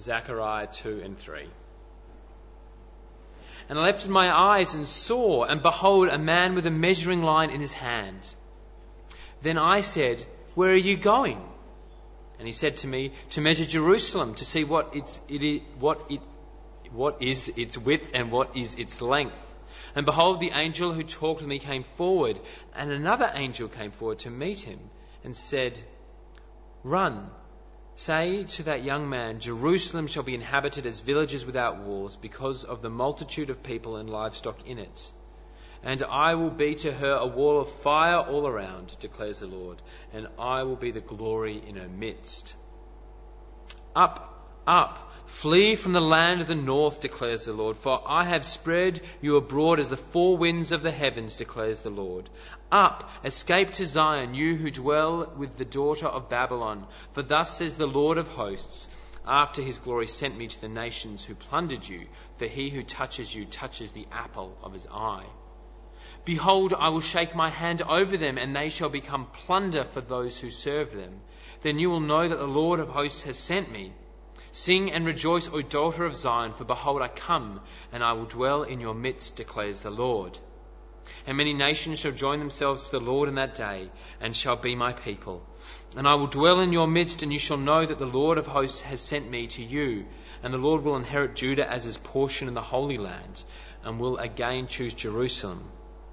Zechariah 2 and 3. And I lifted my eyes and saw, and behold, a man with a measuring line in his hand. Then I said, "Where are you going?" And he said to me, "To measure Jerusalem, to see what is its width and what is its length." And behold, the angel who talked with me came forward, and another angel came forward to meet him and said, "Run, say to that young man, Jerusalem shall be inhabited as villages without walls because of the multitude of people and livestock in it. And I will be to her a wall of fire all around, declares the Lord, and I will be the glory in her midst. Up, up, flee from the land of the north, declares the Lord, for I have spread you abroad as the four winds of the heavens, declares the Lord. Up, escape to Zion, you who dwell with the daughter of Babylon, for thus says the Lord of hosts, after his glory sent me to the nations who plundered you, for he who touches you touches the apple of his eye. Behold, I will shake my hand over them, and they shall become plunder for those who serve them. Then you will know that the Lord of hosts has sent me. Sing and rejoice, O daughter of Zion, for behold, I come, and I will dwell in your midst, declares the Lord. And many nations shall join themselves to the Lord in that day, and shall be my people. And I will dwell in your midst, and you shall know that the Lord of hosts has sent me to you. And the Lord will inherit Judah as his portion in the Holy Land, and will again choose Jerusalem.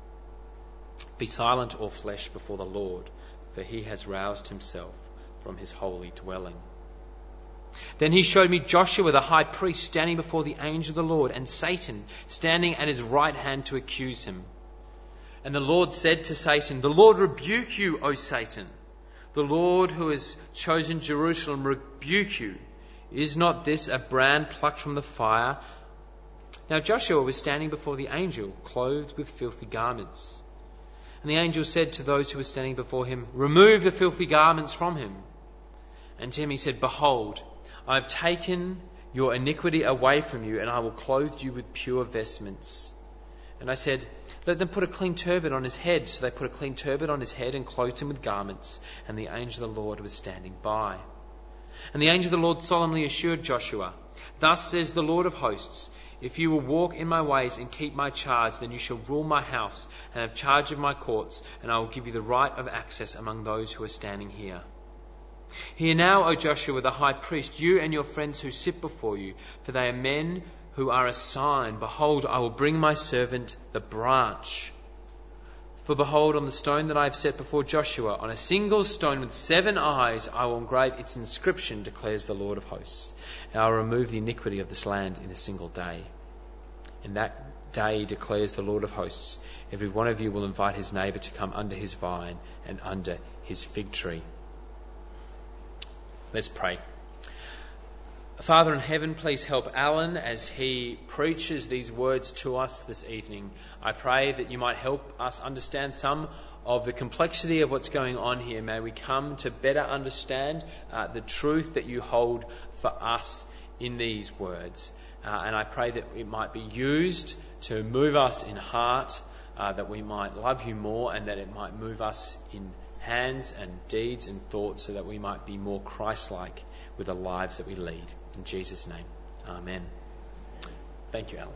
Be silent, all flesh, before the Lord, for he has roused himself from his holy dwelling. Then he showed me Joshua the high priest standing before the angel of the Lord, and Satan standing at his right hand to accuse him. And the Lord said to Satan, "The Lord rebuke you, O Satan. The Lord who has chosen Jerusalem rebuke you. Is not this a brand plucked from the fire?" Now Joshua was standing before the angel, clothed with filthy garments. And the angel said to those who were standing before him, "Remove the filthy garments from him." And to him he said, "Behold, I have taken your iniquity away from you, and I will clothe you with pure vestments." And I said, "Let them put a clean turban on his head." So they put a clean turban on his head and clothed him with garments, and the angel of the Lord was standing by. And the angel of the Lord solemnly assured Joshua, "Thus says the Lord of hosts, if you will walk in my ways and keep my charge, then you shall rule my house and have charge of my courts, and I will give you the right of access among those who are standing here. Hear now, O Joshua the high priest, you and your friends who sit before you, for they are men who are a sign. Behold, I will bring my servant the branch. For behold, on the stone that I have set before Joshua, on a single stone with 7 eyes, I will engrave its inscription, declares the Lord of hosts. And I will remove the iniquity of this land in a single day. In that day, declares the Lord of hosts, every one of you will invite his neighbour to come under his vine and under his fig tree. Let's pray. Father in heaven, please help Alan as he preaches these words to us this evening. I pray that you might help us understand some of the complexity of what's going on here. May we come to better understand the truth that you hold for us in these words. And I pray that it might be used to move us in heart, that we might love you more, and that it might move us in hands and deeds and thoughts, so that we might be more Christ-like with the lives that we lead. In Jesus' name, amen. Thank you, Alan.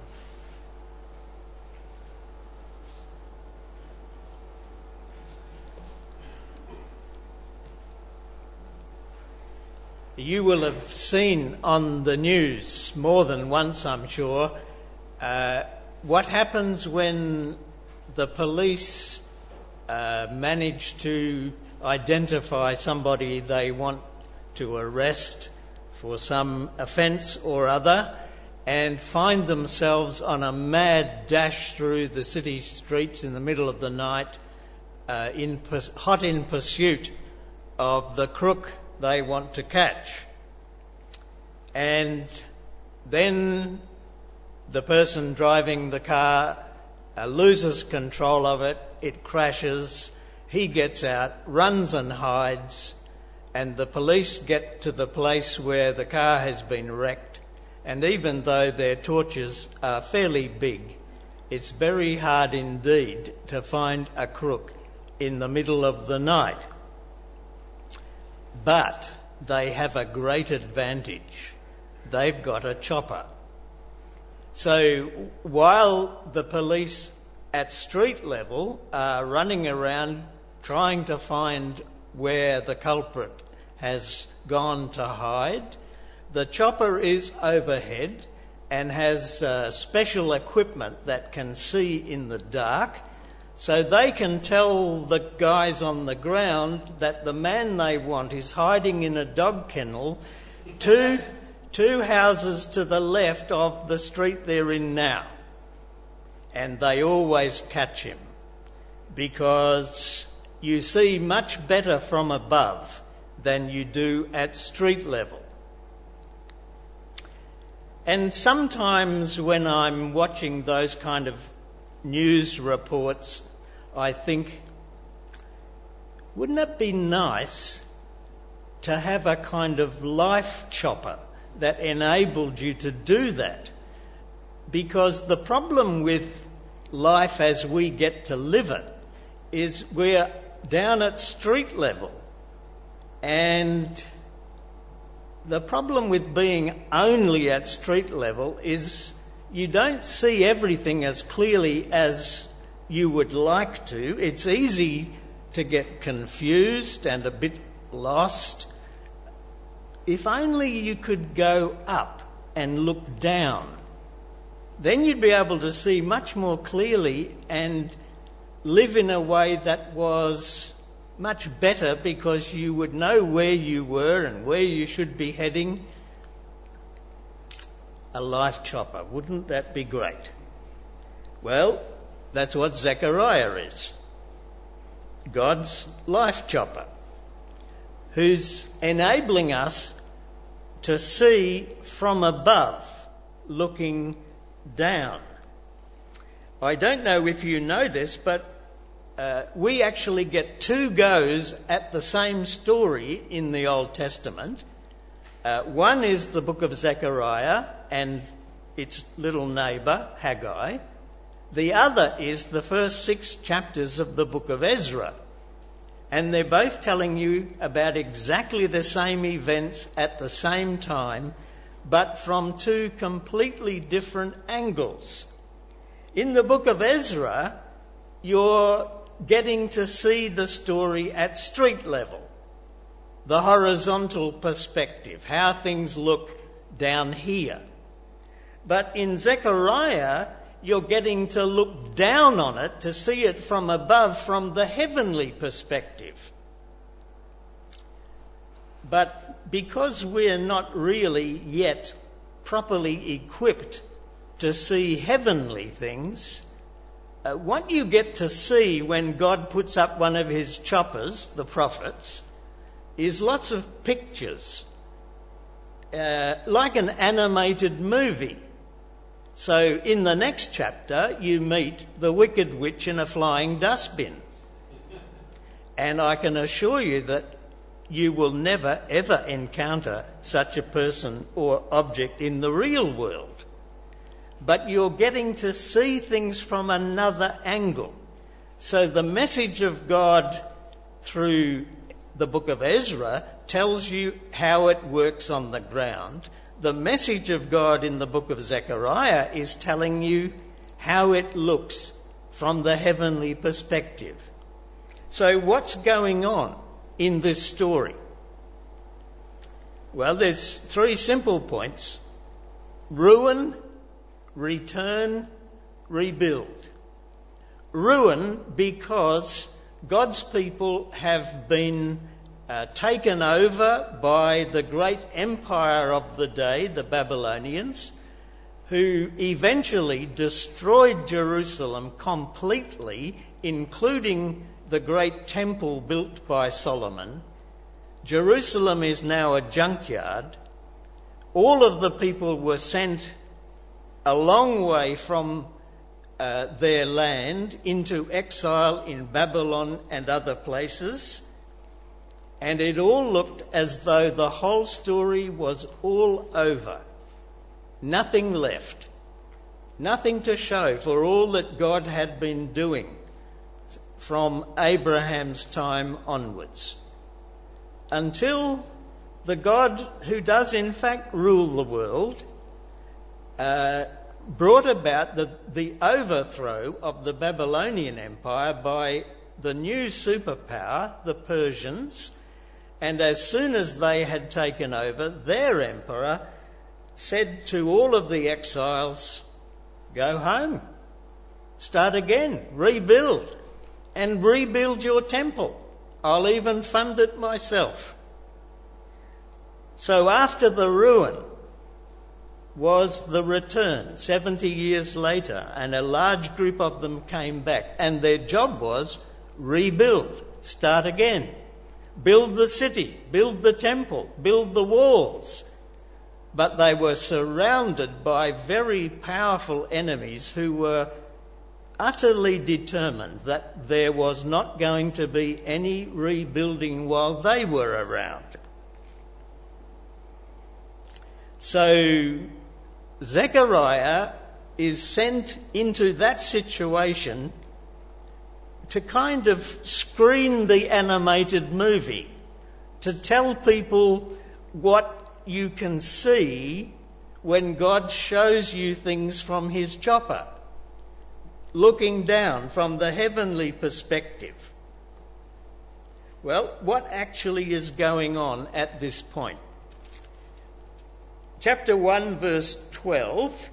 You will have seen on the news more than once, I'm sure, what happens when the police manage to identify somebody they want to arrest for some offence or other, and find themselves on a mad dash through the city streets in the middle of the night, hot in pursuit of the crook they want to catch. And then the person driving the car loses control of it, it crashes, he gets out, runs and hides, and the police get to the place where the car has been wrecked, and even though their torches are fairly big, it's very hard indeed to find a crook in the middle of the night. But they have a great advantage. they've got a chopper. So while the police at street level are running around trying to find where the culprit has gone to hide, the chopper is overhead and has special equipment that can see in the dark, so they can tell the guys on the ground that the man they want is hiding in a dog kennel two houses to the left of the street they're in now. And they always catch him, because you see much better from above than you do at street level. And sometimes when I'm watching those kind of news reports, I think, wouldn't it be nice to have a kind of life chopper that enabled you to do that? Because the problem with life as we get to live it is we're down at street level. And the problem with being only at street level is you don't see everything as clearly as you would like to. It's easy to get confused and a bit lost. If only you could go up and look down, then you'd be able to see much more clearly and live in a way that was much better, because you would know where you were and where you should be heading. A life chopper, wouldn't that be great? Well, that's what Zechariah is. God's life chopper, who's enabling us to see from above, looking down. I don't know if you know this, but we actually get two goes at the same story in the Old Testament. One is the book of Zechariah and its little neighbour, Haggai. The other is the first 6 chapters of the book of Ezra. And they're both telling you about exactly the same events at the same time, but from two completely different angles. In the book of Ezra, you're getting to see the story at street level, the horizontal perspective, how things look down here. But in Zechariah, you're getting to look down on it to see it from above, from the heavenly perspective. But because we're not really yet properly equipped to see heavenly things, what you get to see when God puts up one of his choppers, the prophets, is lots of pictures, like an animated movie. So in the next chapter, you meet the wicked witch in a flying dustbin. And I can assure you that you will never, ever encounter such a person or object in the real world. But you're getting to see things from another angle. So the message of God through the book of Ezra tells you how it works on the ground. The message of God in the book of Zechariah is telling you how it looks from the heavenly perspective. So what's going on in this story? Well, there's 3 simple points: ruin, return, rebuild. Ruin because God's people have been taken over by the great empire of the day, the Babylonians, who eventually destroyed Jerusalem completely, including the great temple built by Solomon. Jerusalem is now a junkyard. All of the people were sent a long way from their land into exile in Babylon and other places. And it all looked as though the whole story was all over. Nothing left. Nothing to show for all that God had been doing from Abraham's time onwards. Until the God who does in fact rule the world, brought about the overthrow of the Babylonian Empire by the new superpower, the Persians, and as soon as they had taken over, their emperor said to all of the exiles, "Go home, start again, rebuild, and rebuild your temple. I'll even fund it myself." So after the ruin was the return 70 years later, and a large group of them came back, and their job was rebuild, start again, build the city, build the temple, build the walls. But they were surrounded by very powerful enemies who were utterly determined that there was not going to be any rebuilding while they were around. So Zechariah is sent into that situation to kind of screen the animated movie, to tell people what you can see when God shows you things from his chopper, looking down from the heavenly perspective. Well, what actually is going on at this point? Chapter 1 verse 12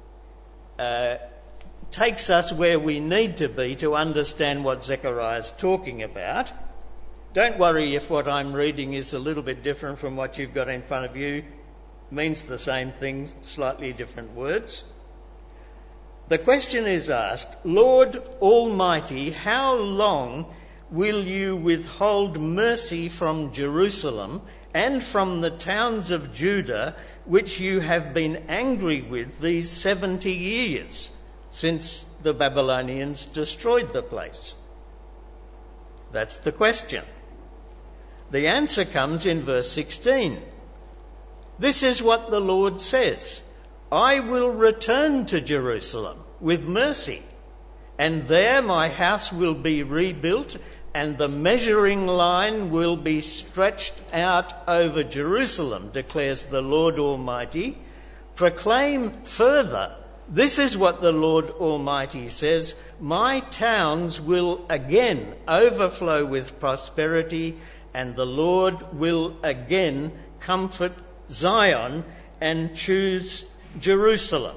takes us where we need to be to understand what Zechariah is talking about. Don't worry if what I'm reading is a little bit different from what you've got in front of you. It means the same thing, slightly different words. The question is asked, "Lord Almighty, how long will you withhold mercy from Jerusalem and from the towns of Judah, which you have been angry with these 70 years since the Babylonians destroyed the place?" That's the question. The answer comes in verse 16. "This is what the Lord says, I will return to Jerusalem with mercy, and there my house will be rebuilt, and the measuring line will be stretched out over Jerusalem, declares the Lord Almighty. Proclaim further, this is what the Lord Almighty says, my towns will again overflow with prosperity, and the Lord will again comfort Zion and choose Jerusalem."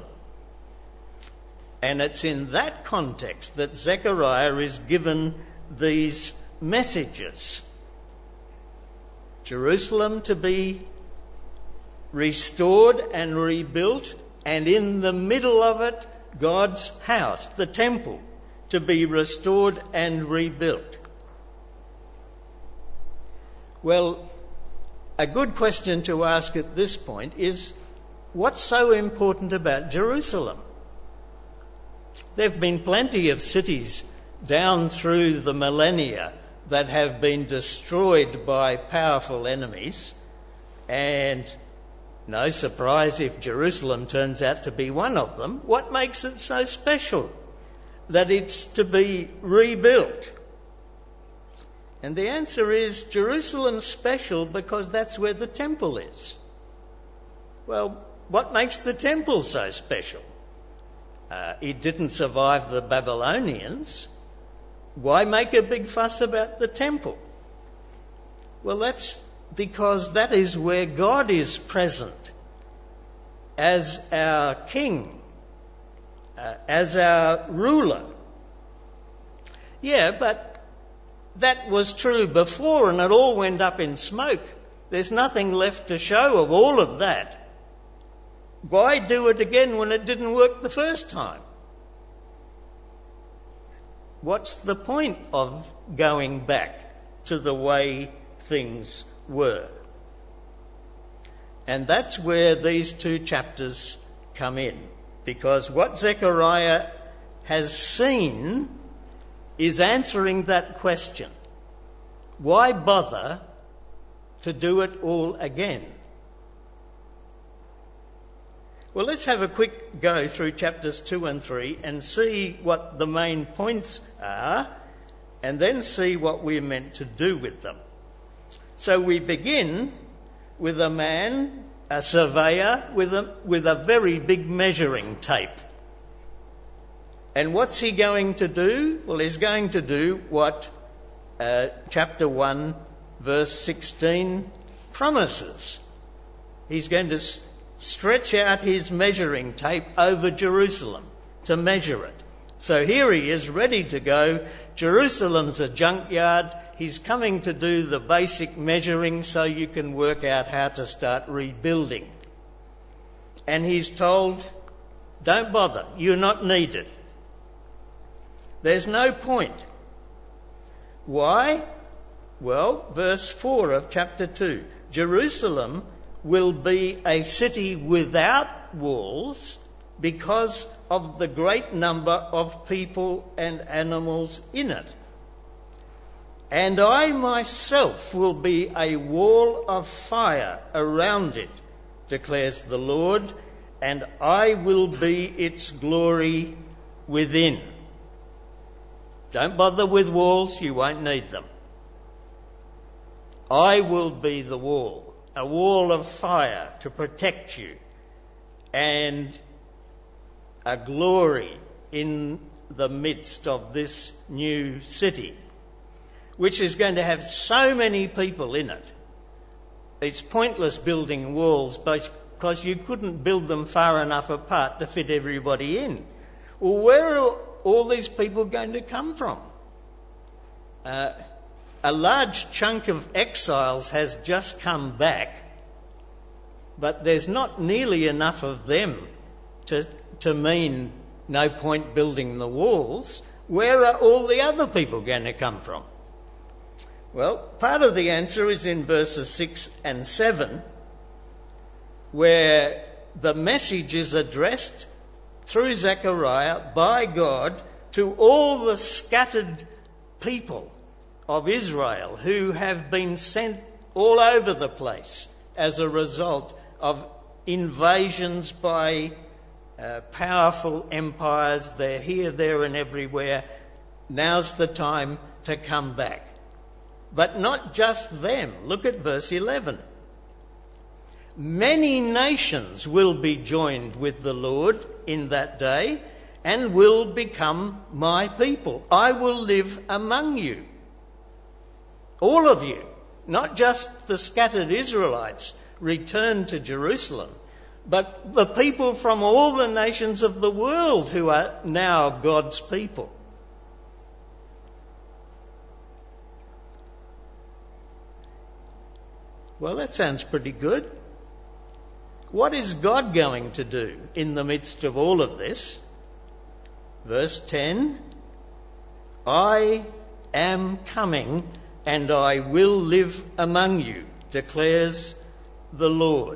And it's in that context that Zechariah is given these messages. Jerusalem to be restored and rebuilt, and in the middle of it, God's house, the temple, to be restored and rebuilt. Well, a good question to ask at this point is, what's so important about Jerusalem? There have been plenty of cities down through the millennia that have been destroyed by powerful enemies, and no surprise if Jerusalem turns out to be one of them. What makes it so special that it's to be rebuilt? And the answer is, Jerusalem's special because that's where the temple is. Well, what makes the temple so special? It didn't survive the Babylonians. Why make a big fuss about the temple? Well, that's because that is where God is present as our king, as our ruler. Yeah, but that was true before and it all went up in smoke. There's nothing left to show of all of that. Why do it again when it didn't work the first time? What's the point of going back to the way things were? And that's where these two chapters come in, because what Zechariah has seen is answering that question. Why bother to do it all again? Well, let's have a quick go through chapters 2 and 3 and see what the main points are, and then see what we're meant to do with them. So we begin with a man, a surveyor, with a very big measuring tape. And what's he going to do? Well, he's going to do what chapter 1, verse 16 promises. He's going to stretch out his measuring tape over Jerusalem to measure it. So here he is, ready to go. Jerusalem's a junkyard. He's coming to do the basic measuring so you can work out how to start rebuilding. And he's told, don't bother, you're not needed. There's no point. Why? Well, verse 4 of chapter 2. Jerusalem will be a city without walls because of the great number of people and animals in it. And I myself will be a wall of fire around it, declares the Lord, and I will be its glory within. Don't bother with walls, you won't need them. I will be the wall, a wall of fire to protect you, and a glory in the midst of this new city, which is going to have so many people in it. It's pointless building walls because you couldn't build them far enough apart to fit everybody in. Well, where are all these people going to come from? A large chunk of exiles has just come back, but there's not nearly enough of them to mean no point building the walls. Where are all the other people going to come from? Well, part of the answer is in verses 6 and 7, where the message is addressed through Zechariah by God to all the scattered people of Israel who have been sent all over the place as a result of invasions by powerful empires. They're here, there and everywhere. Now's the time to come back. But not just them. Look at verse 11. Many nations will be joined with the Lord in that day and will become my people. I will live among you. All of you, not just the scattered Israelites, return to Jerusalem, but the people from all the nations of the world who are now God's people. Well, that sounds pretty good. What is God going to do in the midst of all of this? Verse 10, I am coming and I will live among you, declares the Lord.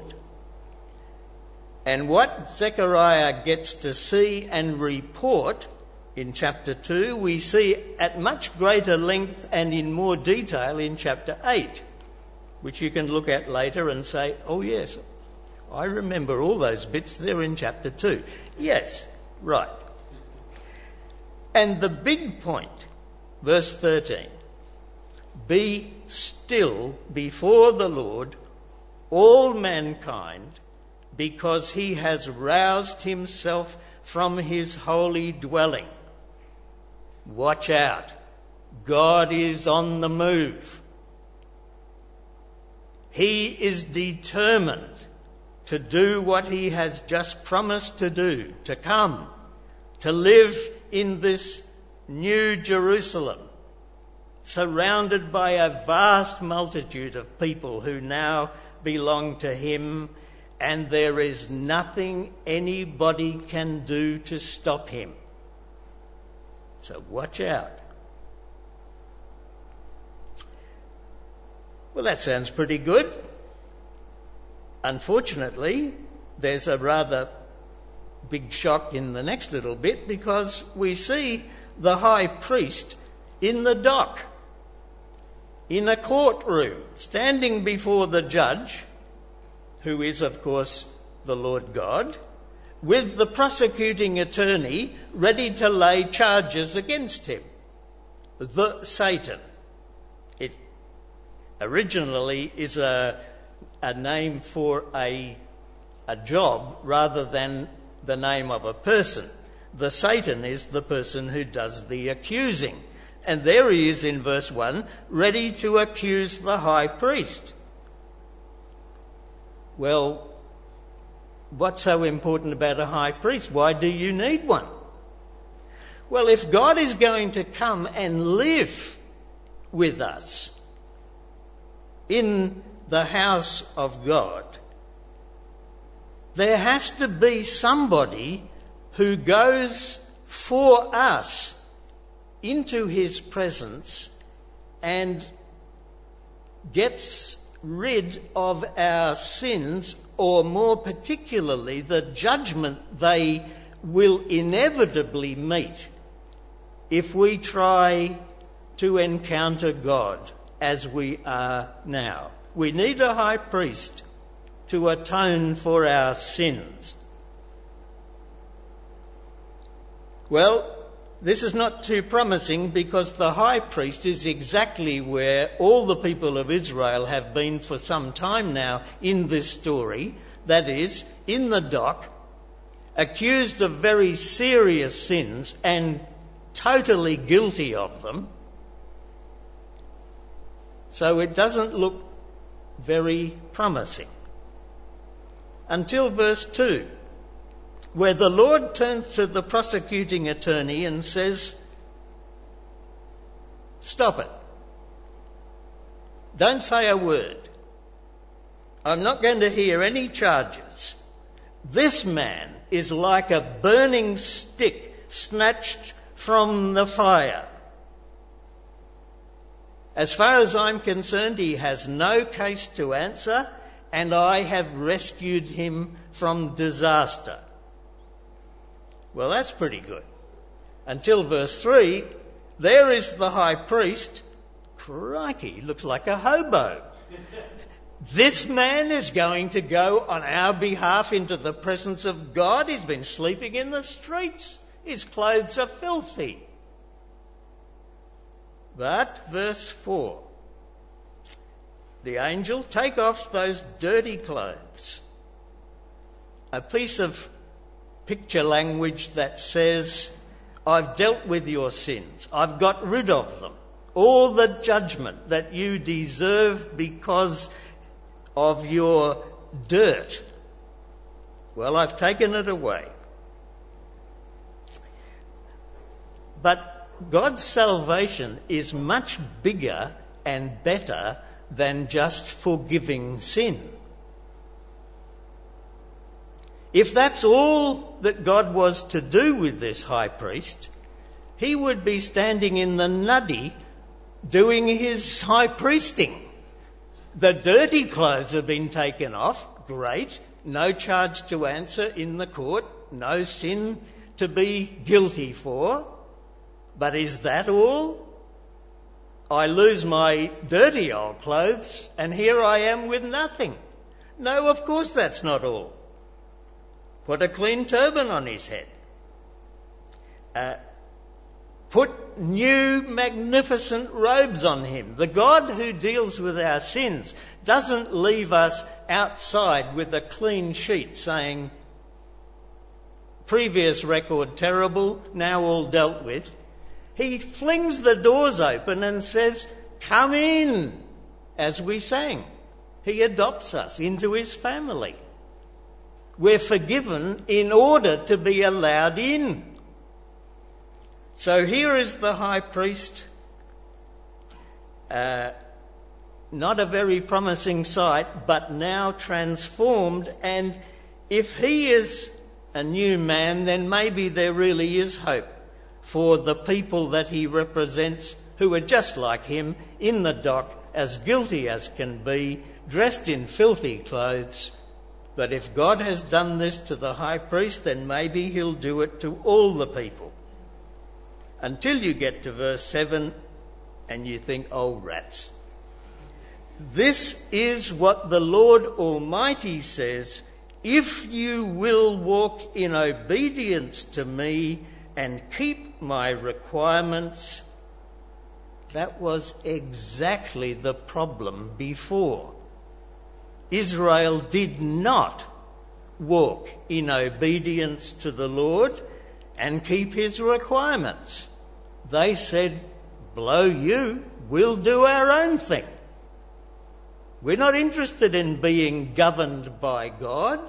And what Zechariah gets to see and report in chapter 2, we see at much greater length and in more detail in chapter 8, which you can look at later and say, oh yes, I remember all those bits there in chapter 2. Yes, right. And the big point, verse 13, be still before the Lord, all mankind, because he has roused himself from his holy dwelling. Watch out. God is on the move. He is determined to do what he has just promised to do, to come, to live in this new Jerusalem, surrounded by a vast multitude of people who now belong to him, and there is nothing anybody can do to stop him. So watch out. Well, that sounds pretty good. Unfortunately, there's a rather big shock in the next little bit, because we see the high priest in the dock, in a courtroom, standing before the judge, who is, of course, the Lord God, with the prosecuting attorney ready to lay charges against him, Satan. It originally is a a name for a job rather than the name of a person. The Satan is the person who does the accusing. And there he is in verse 1, ready to accuse the high priest. Well, what's so important about a high priest? Why do you need one? Well, if God is going to come and live with us in the house of God, there has to be somebody who goes for us into his presence and gets rid of our sins, or more particularly the judgment they will inevitably meet if we try to encounter God as we are now. We need a high priest to atone for our sins. Well, this is not too promising, because the high priest is exactly where all the people of Israel have been for some time now in this story. That is, in the dock, accused of very serious sins and totally guilty of them. So it doesn't look very promising. Until verse 2, where the Lord turns to the prosecuting attorney and says, "Stop it. Don't say a word. I'm not going to hear any charges. This man is like a burning stick snatched from the fire. As far as I'm concerned, he has no case to answer, and I have rescued him from disaster." Well, that's pretty good. Until verse 3, there is the high priest. Crikey, looks like a hobo. This man is going to go on our behalf into the presence of God. He's been sleeping in the streets. His clothes are filthy. But, verse 4, the angel, "Take off those dirty clothes." A piece of picture language that says, I've dealt with your sins. I've got rid of them. All the judgment that you deserve because of your dirt, well, I've taken it away. But God's salvation is much bigger and better than just forgiving sin. If that's all that God was to do with this high priest, he would be standing in the nuddy doing his high priesting. The dirty clothes have been taken off, great, no charge to answer in the court, no sin to be guilty for. But is that all? I lose my dirty old clothes and here I am with nothing. No, of course that's not all. Put a clean turban on his head. Put new magnificent robes on him. The God who deals with our sins doesn't leave us outside with a clean sheet saying, previous record terrible, now all dealt with. He flings the doors open and says, "Come in," as we sang. He adopts us into his family. We're forgiven in order to be allowed in. So here is the high priest. Not a very promising sight, but now transformed. And if he is a new man, then maybe there really is hope for the people that he represents, who are just like him, in the dock, as guilty as can be, dressed in filthy clothes. But if God has done this to the high priest, then maybe he'll do it to all the people. Until you get to verse 7 and you think, oh rats. This is what the Lord Almighty says: if you will walk in obedience to me and keep my requirements. That was exactly the problem before. Israel did not walk in obedience to the Lord and keep his requirements. They said, blow you, we'll do our own thing. We're not interested in being governed by God.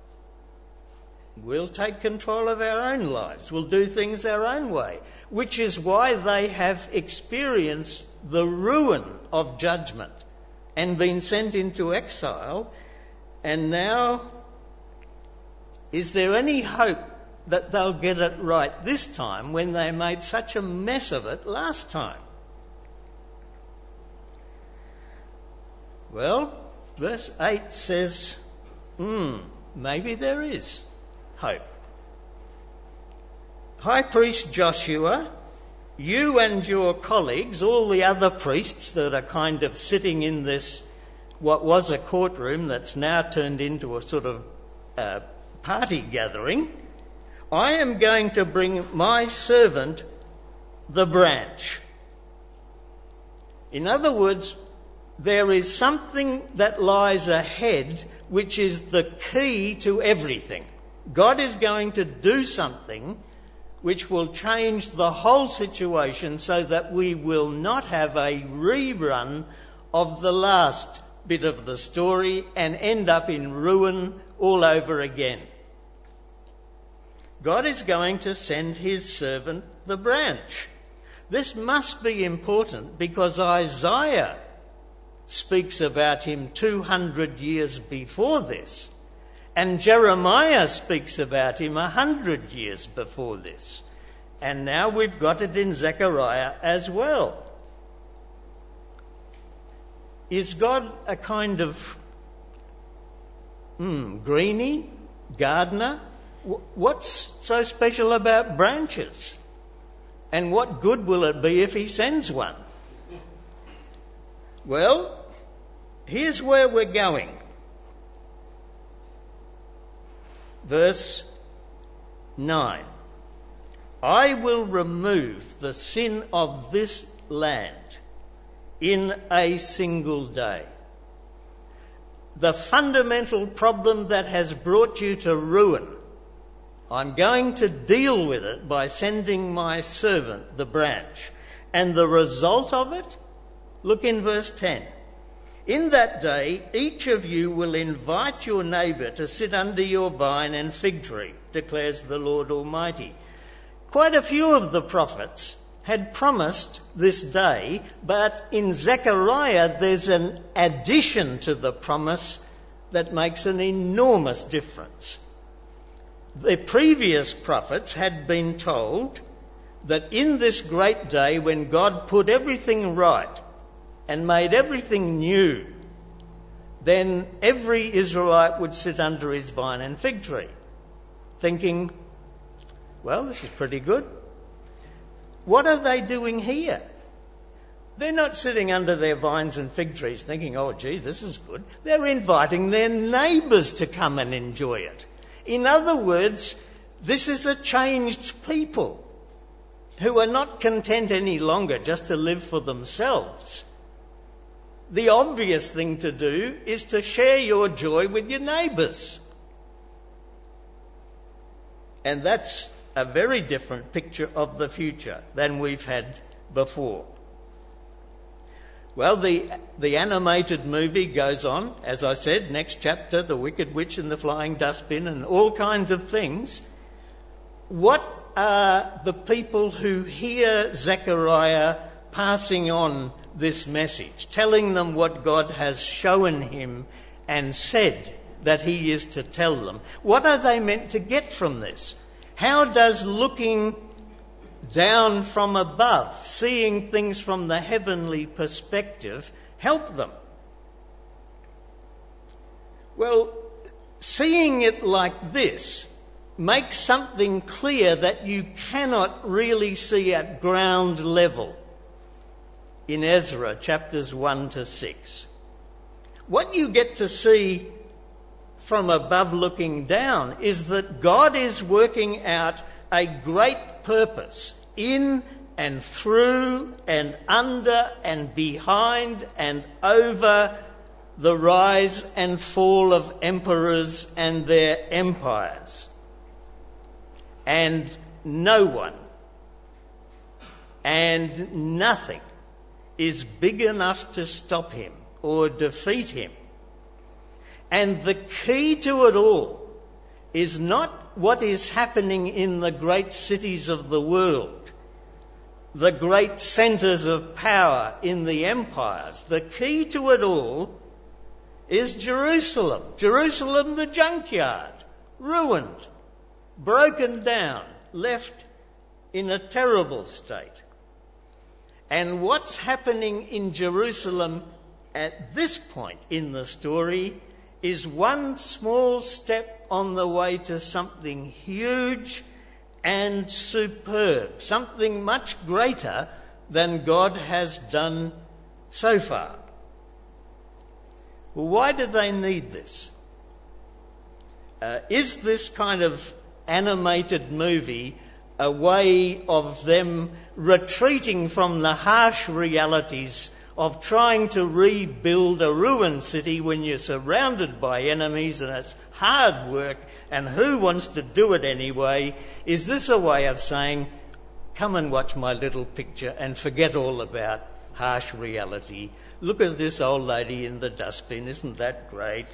We'll take control of our own lives. We'll do things our own way, which is why they have experienced the ruin of judgment and been sent into exile. And now, is there any hope that they'll get it right this time when they made such a mess of it last time? Well, verse 8 says, maybe there is hope. High priest Joshua, you and your colleagues, all the other priests that are kind of sitting in this, what was a courtroom that's now turned into a sort of party gathering, I am going to bring my servant, the branch. In other words, there is something that lies ahead which is the key to everything. God is going to do something which will change the whole situation so that we will not have a rerun of the last bit of the story and end up in ruin all over again. God is going to send his servant, the branch. This must be important because Isaiah speaks about him 200 years before this, and Jeremiah speaks about him 100 years before this, and now we've got it in Zechariah as well. Is God a kind of greenie, gardener? What's so special about branches? And what good will it be if he sends one? Well, here's where we're going. Verse 9. I will remove the sin of this land in a single day. The fundamental problem that has brought you to ruin, I'm going to deal with it by sending my servant, the branch. And the result of it? Look in verse 10. In that day, each of you will invite your neighbour to sit under your vine and fig tree, declares the Lord Almighty. Quite a few of the prophets had promised this day, but in Zechariah there's an addition to the promise that makes an enormous difference. The previous prophets had been told that in this great day when God put everything right and made everything new, then every Israelite would sit under his vine and fig tree, thinking, well, this is pretty good. What are they doing here? They're not sitting under their vines and fig trees thinking, oh, gee, this is good. They're inviting their neighbours to come and enjoy it. In other words, this is a changed people who are not content any longer just to live for themselves. The obvious thing to do is to share your joy with your neighbours. And that's a very different picture of the future than we've had before. Well, the animated movie goes on, as I said, next chapter, The Wicked Witch and the Flying Dustbin and all kinds of things. What are the people who hear Zechariah passing on this message, telling them what God has shown him and said that he is to tell them? What are they meant to get from this? How does looking down from above, seeing things from the heavenly perspective, help them? Well, seeing it like this makes something clear that you cannot really see at ground level in Ezra chapters 1 to 6. What you get to see from above looking down is that God is working out a great purpose in and through and under and behind and over the rise and fall of emperors and their empires. And no one and nothing is big enough to stop him or defeat him. And the key to it all is not what is happening in the great cities of the world, the great centres of power in the empires. The key to it all is Jerusalem. Jerusalem, the junkyard, ruined, broken down, left in a terrible state. And what's happening in Jerusalem at this point in the story is one small step on the way to something huge and superb, something much greater than God has done so far. Well, why do they need this? Is this kind of animated movie a way of them retreating from the harsh realities of trying to rebuild a ruined city when you're surrounded by enemies and it's hard work and who wants to do it anyway? Is this a way of saying, come and watch my little picture and forget all about harsh reality? Look at this old lady in the dustbin, isn't that great?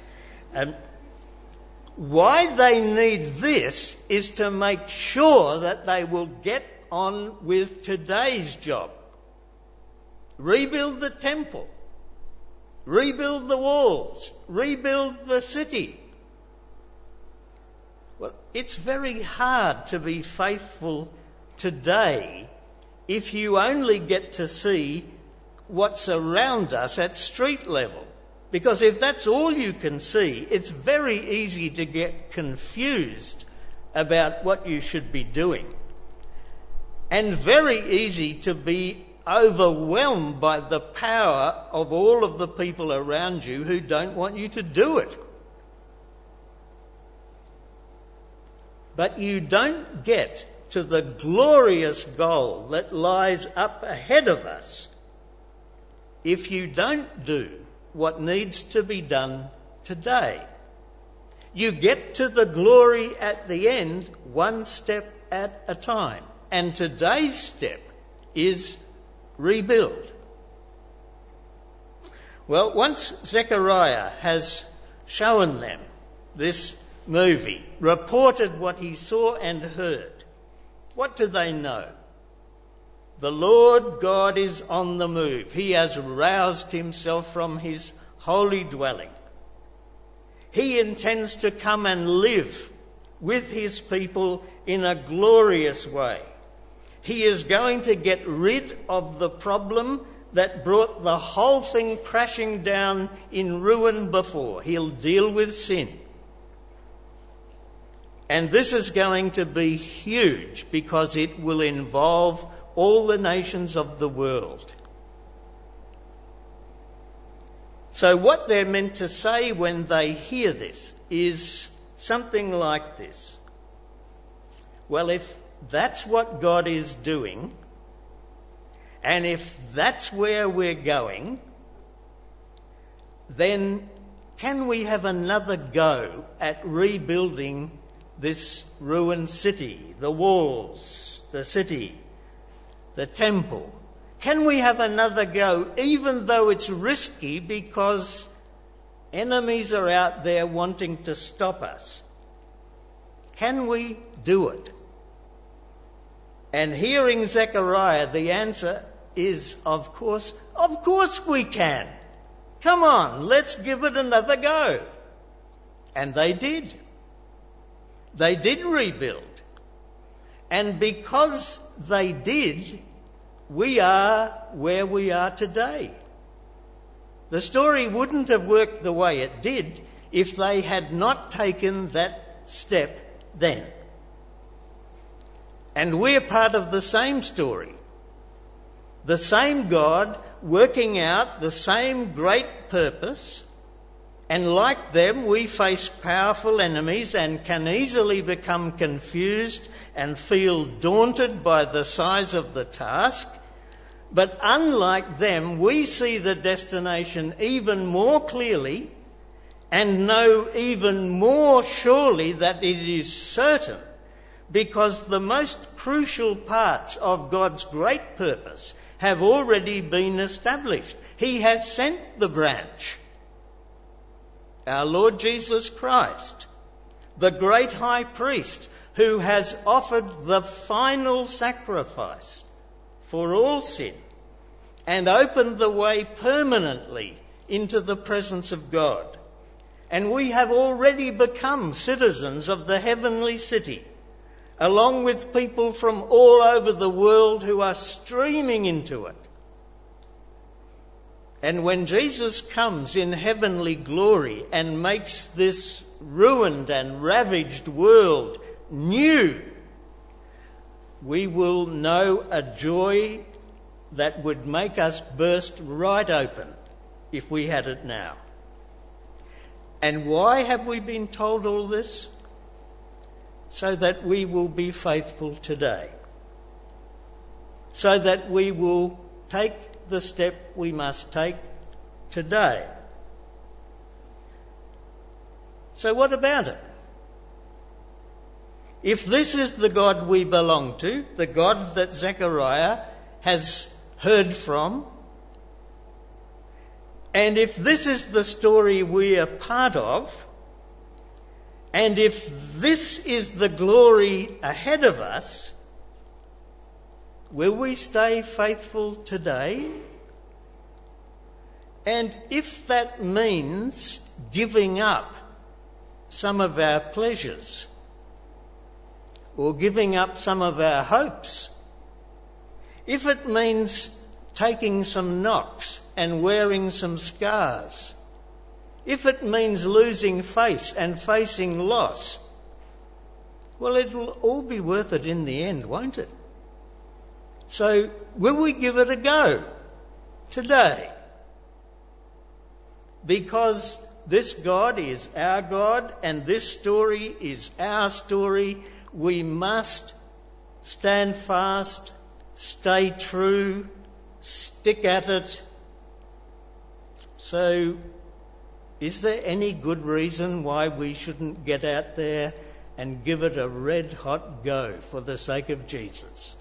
Why they need this is to make sure that they will get on with today's job. Rebuild the temple, rebuild the walls, rebuild the city. Well, it's very hard to be faithful today if you only get to see what's around us at street level. Because if that's all you can see, it's very easy to get confused about what you should be doing. And very easy to be overwhelmed by the power of all of the people around you who don't want you to do it. But you don't get to the glorious goal that lies up ahead of us if you don't do what needs to be done today. You get to the glory at the end one step at a time. And today's step is rebuild. Well, once Zechariah has shown them this movie, reported what he saw and heard, what do they know? The Lord God is on the move. He has roused himself from his holy dwelling. He intends to come and live with his people in a glorious way. He is going to get rid of the problem that brought the whole thing crashing down in ruin before. He'll deal with sin. And this is going to be huge because it will involve all the nations of the world. So what they're meant to say when they hear this is something like this. Well, if that's what God is doing, and if that's where we're going, then can we have another go at rebuilding this ruined city, the walls, the city, the temple? Can we have another go, even though it's risky because enemies are out there wanting to stop us? Can we do it? And hearing Zechariah, the answer is, of course we can. Come on, let's give it another go. And they did. They did rebuild. And because they did, we are where we are today. The story wouldn't have worked the way it did if they had not taken that step then. And we're part of the same story. The same God working out the same great purpose. And like them, we face powerful enemies and can easily become confused and feel daunted by the size of the task. But unlike them, we see the destination even more clearly and know even more surely that it is certain, because the most crucial parts of God's great purpose have already been established. He has sent the branch, our Lord Jesus Christ, the great high priest, who has offered the final sacrifice for all sin and opened the way permanently into the presence of God. And we have already become citizens of the heavenly city, along with people from all over the world who are streaming into it. And when Jesus comes in heavenly glory and makes this ruined and ravaged world new, we will know a joy that would make us burst right open if we had it now. And why have we been told all this? So that we will be faithful today. So that we will take the step we must take today. So what about it? If this is the God we belong to, the God that Zechariah has heard from, and if this is the story we are part of, and if this is the glory ahead of us, will we stay faithful today? And if that means giving up some of our pleasures, or giving up some of our hopes, if it means taking some knocks and wearing some scars, if it means losing face and facing loss, well, it will all be worth it in the end, won't it? So, will we give it a go today? Because this God is our God and this story is our story, we must stand fast, stay true, stick at it. So, is there any good reason why we shouldn't get out there and give it a red-hot go for the sake of Jesus?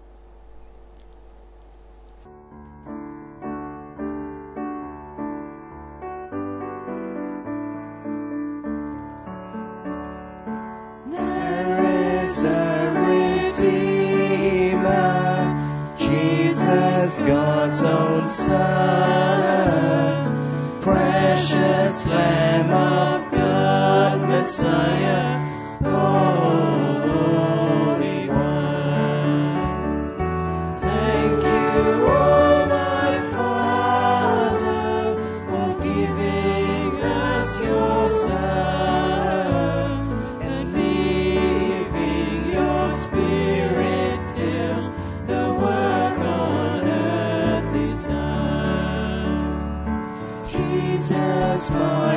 There is a Redeemer, Jesus, God's own Son, precious Lamb of God, Messiah, Holy One. Thank you, oh my Father, for giving us your Son, and leaving your Spirit till the work on earth is done. Jesus, my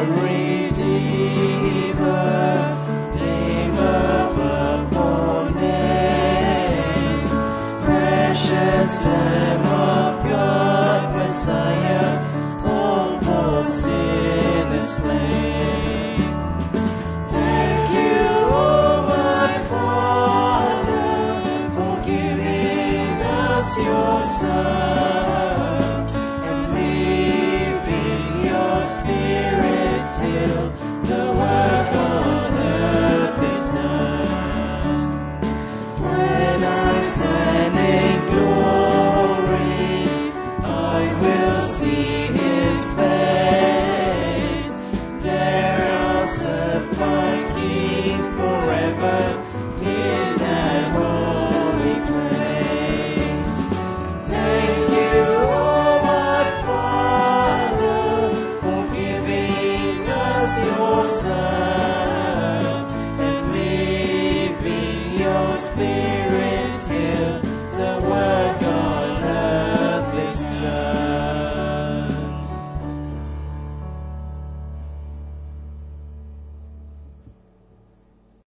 Redeemer, name above all names, precious Lamb of God, Messiah, all for sinners slain. Thank you, oh my Father, for giving us your Son.